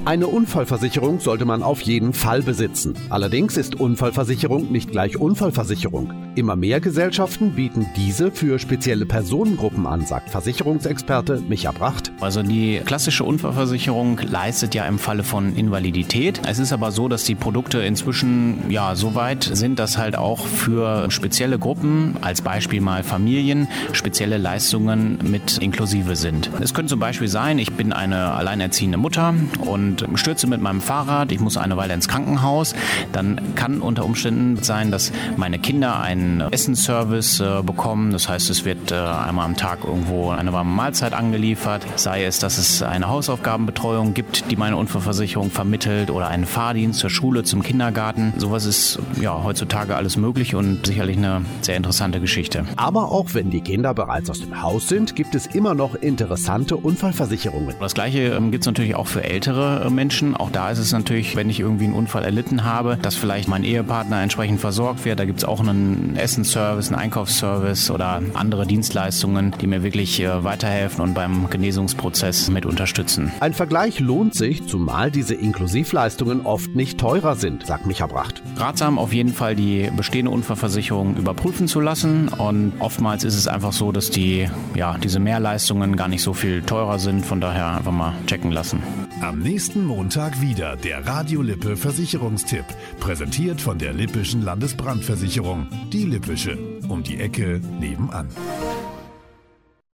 Eine Unfallversicherung sollte man auf jeden Fall besitzen. Allerdings ist Unfallversicherung nicht gleich Unfallversicherung. Immer mehr Gesellschaften bieten diese für spezielle Personengruppen an, sagt Versicherungsexperte Micha Bracht. Also die klassische Unfallversicherung leistet ja im Falle von Invalidität. Es ist aber so, dass die Produkte inzwischen so weit sind, dass halt auch für spezielle Gruppen, als Beispiel mal Familien, spezielle Leistungen mit inklusive sind. Es könnte zum Beispiel sein, ich bin eine alleinerziehende Mutter und stürze mit meinem Fahrrad, ich muss eine Weile ins Krankenhaus, dann kann unter Umständen sein, dass meine Kinder einen Essensservice bekommen. Das heißt, es wird einmal am Tag irgendwo eine warme Mahlzeit angeliefert, sei es, dass es eine Hausaufgabenbetreuung gibt, die meine Unfallversicherung vermittelt oder einen Fahrdienst zur Schule, zum Kindergarten. Sowas ist heutzutage alles möglich und sicherlich eine sehr interessante Geschichte. Aber auch wenn die Kinder bereits aus dem Haus sind, gibt es immer noch interessante Unfallversicherungen. Das Gleiche gibt es natürlich auch für ältere Menschen. Auch da ist es natürlich, wenn ich irgendwie einen Unfall erlitten habe, dass vielleicht mein Ehepartner entsprechend versorgt wird. Da gibt es auch einen Essensservice, einen Einkaufsservice oder andere Dienstleistungen, die mir wirklich weiterhelfen und beim Genesungsprozess mit unterstützen. Ein Vergleich lohnt sich, zumal diese Inklusivleistungen oft nicht teurer sind, sagt Micha Bracht. Ratsam auf jeden Fall die bestehende Unfallversicherung überprüfen zu lassen und oftmals ist es einfach so, dass diese Mehrleistungen gar nicht so viel teurer sind, von daher einfach mal checken lassen. Am nächsten Montag wieder der Radio Lippe Versicherungstipp, präsentiert von der Lippischen Landesbrandversicherung. Die Lippische, um die Ecke nebenan.